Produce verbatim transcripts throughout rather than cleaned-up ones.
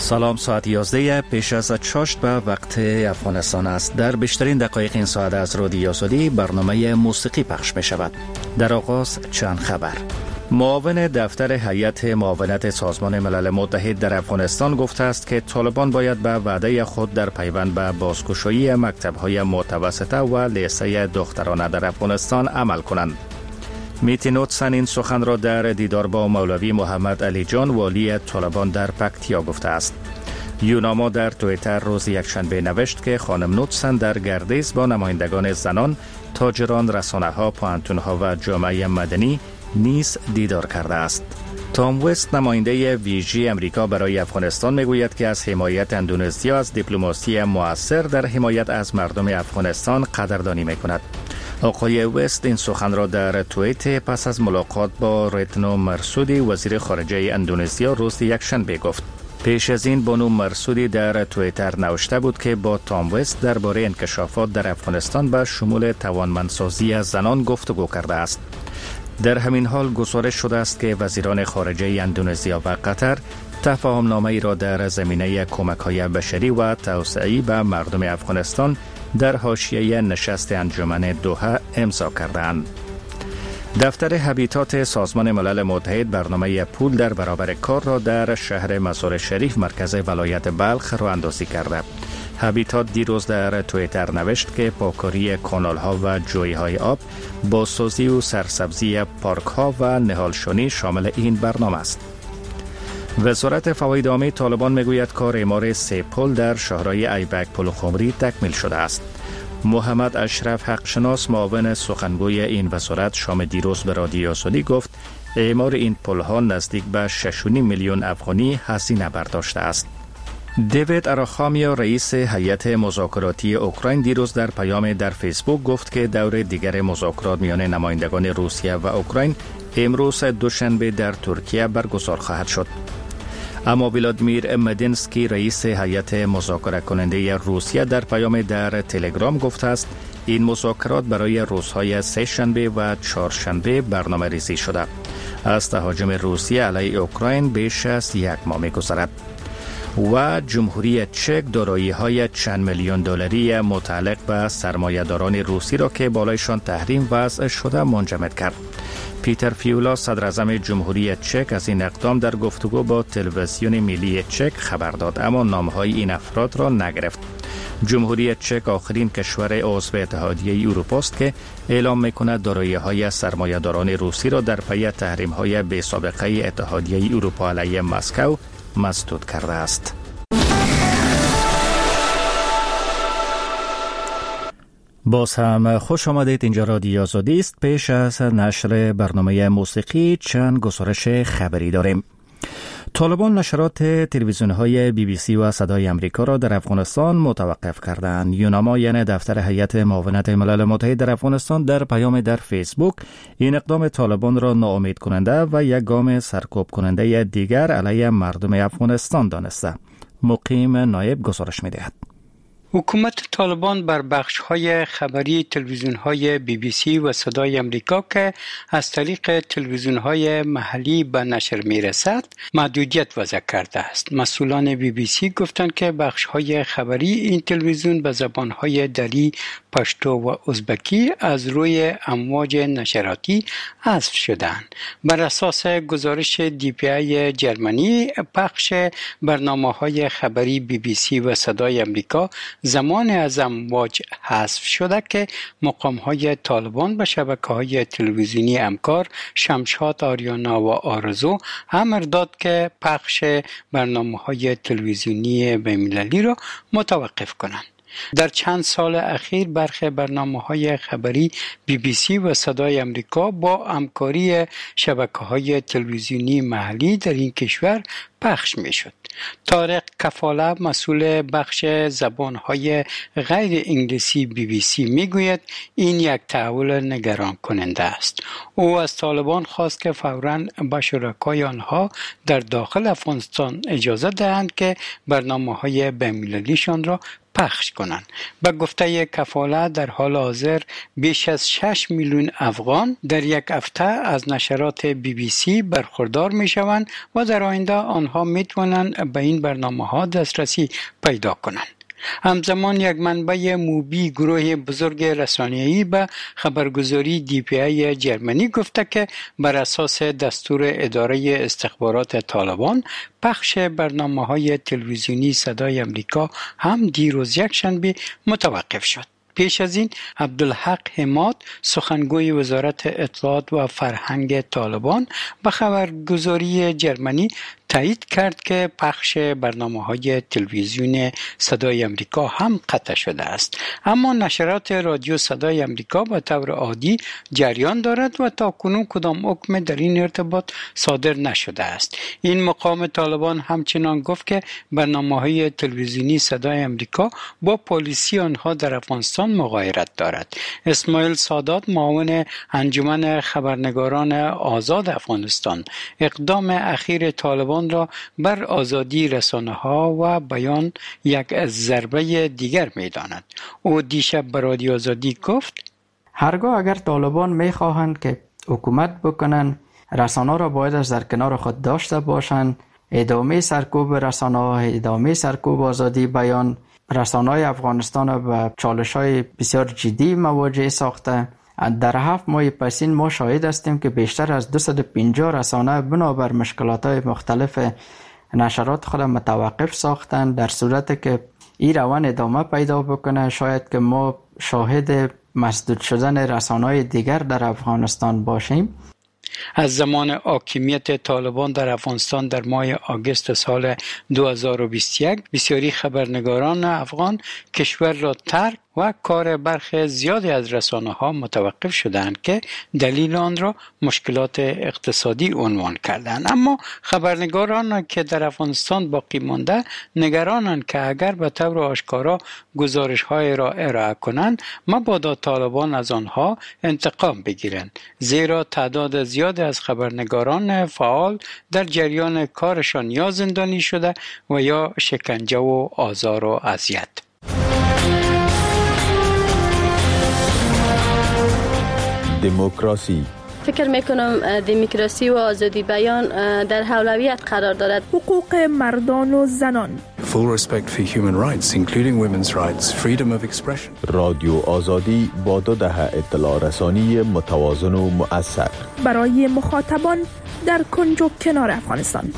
سلام، ساعت یازده پیش از چاشت به وقت افغانستان است. در بیشترین دقایق این ساعت از رادیو آزادی برنامه موسیقی پخش می شود. در آغاز چند خبر. معاون دفتر هیئت معاونت سازمان ملل متحد در افغانستان گفته است که طالبان باید به وعده خود در پیوند به بازگشایی مکتب‌های متوسطه و لیسه دخترانه در افغانستان عمل کنند. میتی نوتسن این سخن را در دیدار با مولوی محمد علی جان والی طالبان در پکتیا گفته است. یوناما در توییتر روز یکشنبه نوشت که خانم نوتسن در گردش با نمایندگان زنان، تاجران، رسانه‌ها، پوهنتون‌ها و جامعه مدنی نیز دیدار کرده است. تام وست نماینده ویژه امریکا برای افغانستان میگوید که از حمایت اندونزیا از دیپلماسی مؤثر در حمایت از مردم افغانستان قدردانی میکند. آقای وست این سخن را در توییت پس از ملاقات با ریتنو مرسودی وزیر خارجه اندونزیا روز یکشنبه گفت. پیش از این بانو مرسودی در توییتر نوشته بود که با تام وست درباره انکشافات در افغانستان به شمول توانمندسازی زنان گفتگو کرده است. در همین حال گزارش شده است که وزیران خارجه اندونزیا و قطر تفاهم نامه ای را در زمینه کمک‌های بشری و توسعه‌ای به مردم افغانستان در حاشیه نشست انجمن دوحه امضا کردند. دفتر هبیتات سازمان ملل متحد برنامه پول در برابر کار را در شهر مزار شریف مرکز ولایت بلخ راه اندازی کرده. هبیتات دیروز در توییتر نوشت که پاکاری کانال‌ها و جوی‌های آب، بازسازی و سرسبزی پارک‌ها و نهالشونی شامل این برنامه است. وزارت فواید عامه طالبان میگوید کار اعمار سه پل در شهرهای ایبک، پل خمری تکمیل شده است. محمد اشرف حقشناس معاون سخنگوی این وزارت شام دیروز به رادیو آزادی گفت اعمار این پل‌ها نزدیک به شش و نیم میلیون افغانی هزینه برداشته است. دیوید اراخامیا رئیس هیئت مذاکراتی اوکراین دیروز در پیام در فیسبوک گفت که دور دیگر مذاکرات میان نمایندگان روسیه و اوکراین امروز دوشنبه در ترکیه برگزار خواهد شد. اما ولادیمیر مدینسکی رئیس هیئت مذاکره کننده روسیه در پیام در تلگرام گفته است این مذاکرات برای روزهای سه شنبه و چهارشنبه برنامه ریزی شده. از تهاجم روسیه علیه اوکراین بیش از یک ماه می‌گذرد. و جمهوری چک دارایی‌های چند میلیون دلاری متعلق به سرمایه‌داران روسی را که بالایشان تحریم وضع شده منجمد کرد. پیتر فیولا صدر اعظم جمهوری چک از این اقدام در گفتگو با تلویزیون ملی چک خبر داد، اما نام‌های این افراد را نگرفت. جمهوری چک آخرین کشور عضو اتحادیه اروپا است که اعلام می‌کند دارایی‌های سرمایه‌داران روسی را در پی تحریم‌های بی‌سابقه اتحادیه اروپا علیه مسکو مسدود کرده است. باز هم خوش آمدید. اینجا رادیو آزادی است. پیش از نشر برنامه موسیقی چند گزارش خبری داریم. طالبان نشرات تلویزیون‌های بی بی سی و صدای امریکا را در افغانستان متوقف کردند. یوناما یعنی دفتر هیئت معاونت ملل متحد در افغانستان در پیام در فیسبوک این اقدام طالبان را ناامید کننده و یک گام سرکوب کننده دیگر علیه مردم افغانستان دانسته. مقیم نایب گزارش می‌دهد. حکومت طالبان بر بخش‌های خبری تلویزیون‌های بی بی سی و صدای امریکا که از طریق تلویزیون‌های محلی به نشر می‌رسد محدودیت وضع کرده است. مسئولان بی بی سی گفتند که بخش‌های خبری این تلویزیون به زبان‌های دری، پشتو و ازبکی از روی امواج نشراتی حذف شدند. بر اساس گزارش دی پی ای جرمنی، پخش برنامه‌های خبری بی بی سی و صدای امریکا زمان از امواج حذف شده که مقام‌های طالبان به شبکه‌های تلویزیونی امکار، شمشاد، آریانا و آرزو امر داد که پخش برنامه‌های تلویزیونی بین‌المللی را متوقف کنند. در چند سال اخیر برخی برنامه‌های خبری بی بی سی و صدای امریکا با همکاری شبکه‌های تلویزیونی محلی در این کشور پخش می‌شد. طارق کفاله مسئول بخش زبان‌های غیر انگلیسی بی بی سی میگوید این یک تحول نگران کننده است. او از طالبان خواست که فوراً به شرکای آنها در داخل افغانستان اجازه دهند که برنامه‌های بین‌المللیشان را پخش کنند. به گفته کفاله در حال حاضر بیش از شش میلیون افغان در یک هفته از نشرات بی بی سی برخوردار می شوند و در آینده آنها می توانند به این برنامه ها دسترسی پیدا کنند. همزمان یک منبع موبی گروه بزرگ رسانه‌ای به خبرگزاری دی پی ای جرمنی گفته که بر اساس دستور اداره استخبارات طالبان پخش برنامه‌های تلویزیونی صدای امریکا هم دیروز یکشنبه متوقف شد. پیش از این عبدالحق حماد سخنگوی وزارت اطلاعات و فرهنگ طالبان به خبرگزاری جرمنی تایید کرد که پخش برنامه‌های تلویزیون صدای امریکا هم قطع شده است، اما نشرات رادیو صدای امریکا به طور عادی جریان دارد و تاکنون کدام حکم در این ارتباط صادر نشده است. این مقام طالبان همچنان گفت که برنامه‌های تلویزیونی صدای امریکا با پالیسی آنها در افغانستان مغایرت دارد. اسماعیل سادات معاون انجمن خبرنگاران آزاد افغانستان اقدام اخیر طالبان را بر آزادی رسانه‌ها و بیان یک ضربه دیگر می‌داند. او دیشب به رادیو آزادی گفت: هرگاه اگر طالبان می‌خواهند که حکومت بکنن، رسانه‌ها را باید از در کنار خود داشته باشند. ادامه سرکوب رسانه‌ها، ادامه سرکوب آزادی بیان، رسانه‌های افغانستان را به چالش‌های بسیار جدی مواجه ساخته. در هفت ماه پسین ما شاهد هستیم که بیشتر از دویست و پنجاه رسانه بنابر مشکلات‌های مختلف نشرات خود متوقف ساختند. در صورتی که این روند ادامه پیدا بکنه، شاید که ما شاهد مسدود شدن رسانه‌های دیگر در افغانستان باشیم. از زمان حاکمیت طالبان در افغانستان در ماه آگوست سال دو هزار و بیست و یک بسیاری خبرنگاران افغان کشور را ترک و کار برخی زیادی از رسانه‌ها متوقف شدند که دلیل آن را مشکلات اقتصادی عنوان کردند. اما خبرنگاران که در افغانستان باقی مانده نگرانند که اگر به طور آشکارا گزارش‌های را ارائه کنند مبادا طالبان از آنها انتقام بگیرند، زیرا تعداد زیادی از خبرنگاران فعال در جریان کارشان یا زندانی شده و یا شکنجه و آزار و اذیت. دموکراسی. فکر میکنم دموکراسی و آزادی بیان در اولویت قرار دارد. حقوق مردان و زنان. Full respect for human rights including women's rights, freedom of expression. رادیو آزادی با دو دهه اطلاع رسانی متوازن و مؤثر برای مخاطبان در کنج و کنار افغانستان.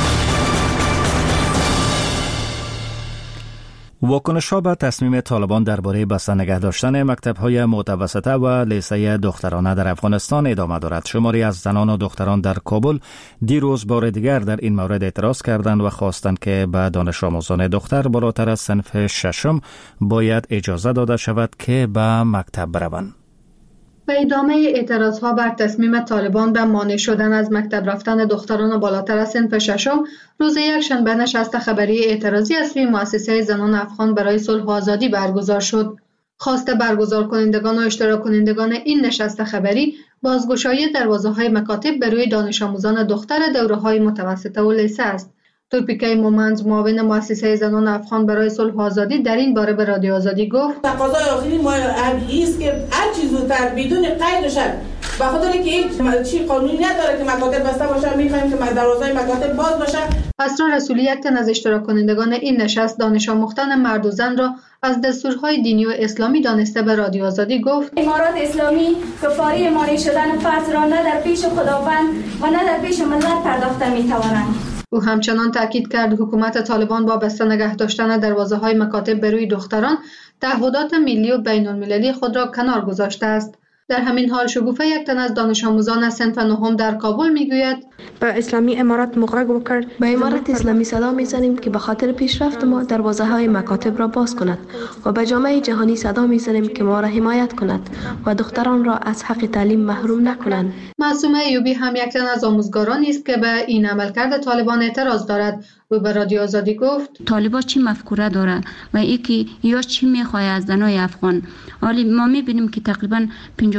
واکنش‌ها به تصمیم طالبان درباره بسته نگه داشتن مکتب‌های متوسطه و لیسه دخترانه در افغانستان ادامه دارد. شماری از زنان و دختران در کابل دیروز بار دیگر در این مورد اعتراض کردند و خواستند که به دانش آموزان دختر بالاتر از صنف ششم باید اجازه داده شود که به مکتب بروند. به ادامه اعتراضها بر تصمیم طالبان به مانع شدن از مکتب رفتن دختران بالاتر از صنف ششم، روز یکشنبه نشست خبری اعتراضی از سوی مؤسسه زنان افغان برای صلح و آزادی برگزار شد. خواست برگزار کنندگان و اشتراک کنندگان این نشست خبری بازگشایی دروازه‌های مکاتب به روی دانش آموزان دختر دوره‌های متوسطه و لیسه است. تورپیکای مومند معاون مؤسسه زنان افغان برای صلح و آزادی در این باره به رادیو آزادی گفت: تقاضای آخری ما است که هر چیز زودتر بدون قید شد، به خاطر که هیچ چی قانونی نداره که مکاتب بسته باشه، می‌خوایم که دروازه‌های مکاتب باز باشه. اسرار رسولی یک تن از اشتراک کنندگان این نشست دانش آموختن مرد و زن را از دستورهای دینی و اسلامی دانسته به رادیو آزادی گفت: امارات اسلامی کفاری مانع شدن فرض را نه در پیش خداوند و نه در پیش ملت پرداخته می‌توانند. او همچنان تاکید کرد حکومت طالبان با بسته نگه داشتن دروازه‌های مکاتب به روی دختران تعهدات ملی و بین‌المللی خود را کنار گذاشته است. در همین حال شگوفه یک تن از دانش آموزان از صنف نهم در کابل میگوید: به اسلامی امارات مغرق کرد. به امارات اسلامی صدا میزنیم که به خاطر پیشرفت ما دروازه های مکاتب را باز کند و به جامعه جهانی صدا میزنیم که ما را حمایت کند و دختران را از حق تعلیم محروم نکنند. معصومه ایوبی هم یک تن از آموزگارانی است که به این عملکرد طالبان اعتراض دارد. او به رادیو آزادی گفت: طالبان چی مفکوره داره و یکی یا چی میخواد از زنای افغان؟ حالی ما میبینیم که تقریبا پنجاه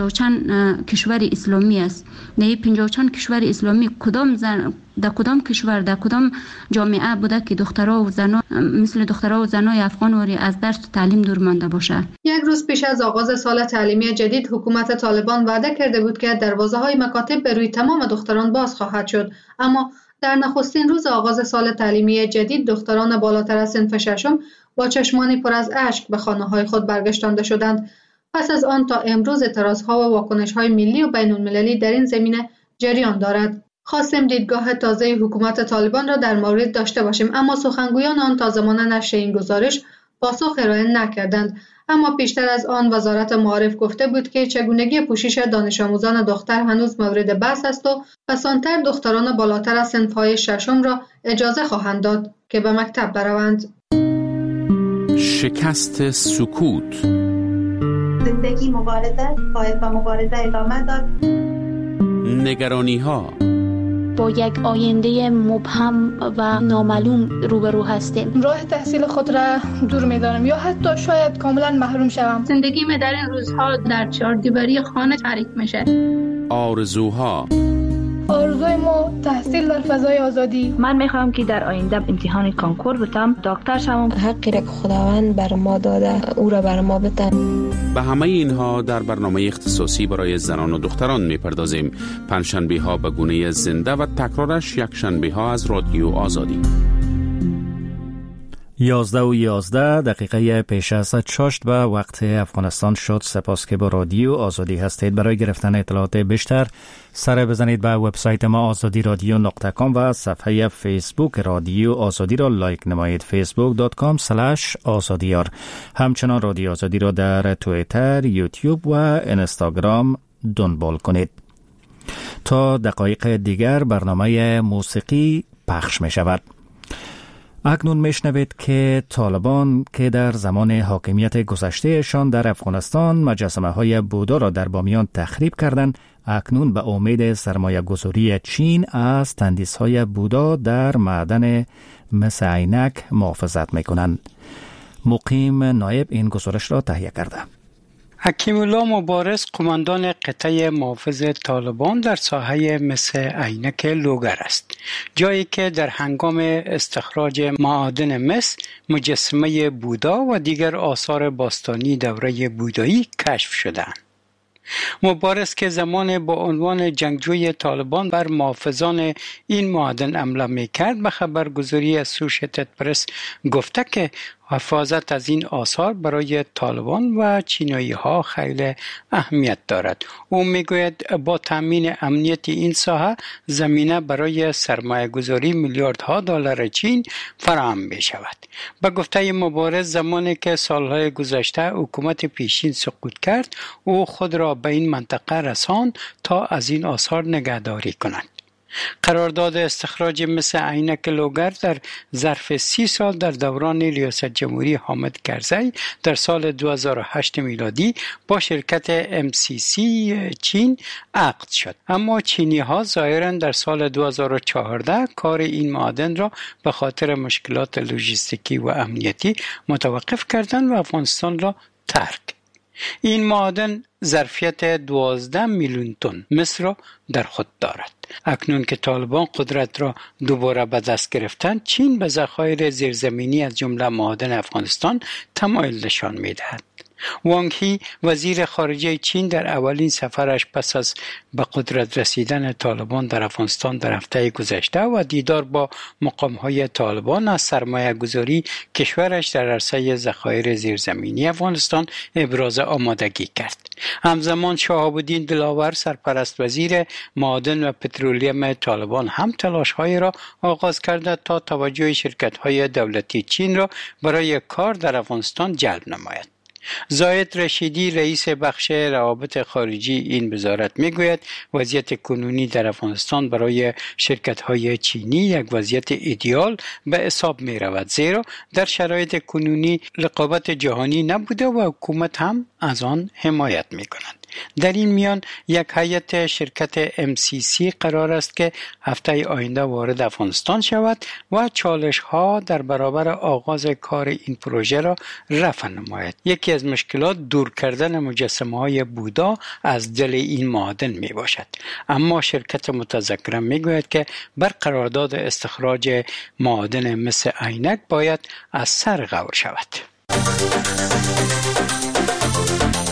پنجاه و چند کشور اسلامی است. در پنجاه و چند کشور اسلامی کدام زن در کدام کشور در کدام جامعه بوده که دخترها و زنها مثل دخترها و زنای افغان وری از درس و تعلیم دور مانده باشه؟ یک روز پیش از آغاز سال تعلیمی جدید حکومت طالبان وعده کرده بود که دروازه‌های مکاتب به روی تمام دختران باز خواهد شد، اما در نخستین روز آغاز سال تعلیمی جدید دختران بالاتر از صنف ششم با چشمانی پر از اشک به خانه‌های خود برگشتانده شدند. پس از آن تا امروز اعتراضها و واکنش‌های ملی و بین‌المللی در این زمینه جریان دارد. خواستیم دیدگاه تازه حکومت طالبان را در مورد داشته باشیم، اما سخنگویان آن تا زمان نشر این گزارش پاسخ ارائه نکردند. اما پیشتر از آن وزارت معارف گفته بود که چگونگی پوشش دانش آموزان دختر هنوز مورد بحث است و پسانتر دختران بالاتر از صنف‌های ششم را اجازه خواهند داد که به مکتب بروند. شکست سکوت. زندگی مبارزه، باید به مبارزه ادامه داد. نگرانی ها. با یک آینده مبهم و نامعلوم روبرو هستیم. راه تحصیل خود را دور می‌دانم یا حتی شاید کاملا محروم شوم. زندگی می در این روزها در چهاردیواری خانه تعریف میشه. آرزوها. آرزوی ما تحصیل در فضای آزادی. من میخوام که در آینده امتحان کانکور بتم، دکتر شوم. حقی را که خداوند بر ما داده او را بر ما بده. به همه اینها در برنامه اختصاصی برای زنان و دختران میپردازیم. پنجشنبه ها به گونه زنده و تکرارش یک شنبه ها از رادیو آزادی. یازده و یازده دقیقه پیش از چاشت به وقت افغانستان شد. سپاس که با رادیو آزادی هستید. برای گرفتن اطلاعات بیشتر سر بزنید به وبسایت ما آزادی رادیو نقطه کام و صفحه فیسبوک رادیو آزادی را لایک نمایید. فیسبوک دات کام سلش آزادیار. همچنان رادیو آزادی را در توییتر، یوتیوب و اینستاگرام دنبال کنید. تا دقایق دیگر برنامه موسیقی پخش می شود. اکنون میشنوید که طالبان که در زمان حاکمیت گذشتهشان در افغانستان مجسمه های بودا را در بامیان تخریب کردند، اکنون به امید سرمایه گذاری چین از تندیس های بودا در معدن مس عینک محافظت میکنند. مقیم نایب این گزارش را تهیه کرده. حکیم الله مبارز قماندان قطعه محافظ طالبان در ساحه مس عینک لوگر است، جایی که در هنگام استخراج معادن مس مجسمه بودا و دیگر آثار باستانی دوره بودایی کشف شدند. مبارز که زمان با عنوان جنگجوی طالبان بر محافظان این معادن حمله می‌کرد به خبرگزاری اسوشیتد پرس گفته که حفاظت از این آثار برای طالبان و چینایی ها خیلی اهمیت دارد. او میگوید با تامین امنیت این ساحه زمینه برای سرمایه گذاری میلیاردها دلار چین فراهم می شود. به گفته مبارز زمانی که سالهای گذشته حکومت پیشین سقوط کرد، او خود را به این منطقه رساند تا از این آثار نگهداری کند. قرارداد استخراج مس عینک لوگر در ظرف سی سال در دوران ریاست جمهوری حامد کرزی در سال دو هزار و هشت میلادی با شرکت ام سی سی چین عقد شد، اما چینی ها ظاهراً در سال دو هزار و چهارده کار این معادن را به خاطر مشکلات لوجستیکی و امنیتی متوقف کردند و افغانستان را ترک. این معادن ظرفیت دوازده میلیون تن مس را در خود دارد. اکنون که طالبان قدرت را دوباره به دست گرفتند، چین به ذخایر زیرزمینی از جمله معادن افغانستان تمایل نشان می‌دهد. وانگ هی وزیر خارجه چین در اولین سفرش پس از به قدرت رسیدن طالبان در افغانستان در هفته گذشته و دیدار با مقام‌های طالبان از سرمایه گذاری کشورش در عرصه ذخایر زیرزمینی افغانستان ابراز آمادگی کرد. همزمان شهاب الدین دلاور سرپرست وزیر معادن و پترولیم طالبان هم تلاش‌های را آغاز کرده تا توجه شرکت‌های دولتی چین را برای کار در افغانستان جلب نماید. زاید رشیدی رئیس بخش روابط خارجی این وزارت میگوید وضعیت کنونی در افغانستان برای شرکت‌های چینی یک وضعیت ایدئال به حساب می رود، زیرا در شرایط کنونی رقابت جهانی نبوده و حکومت هم از آن حمایت می کند. در این میان یک هیئت شرکت ام سی سی قرار است که هفته آینده وارد افغانستان شود و چالش ها در برابر آغاز کار این پروژه را رفع نماید. یکی از مشکلات دور کردن مجسمه های بودا از دل این معادن می باشد. اما شرکت متذکره می گوید که بر قرارداد استخراج معادن مثل عینک باید از سر غور شود.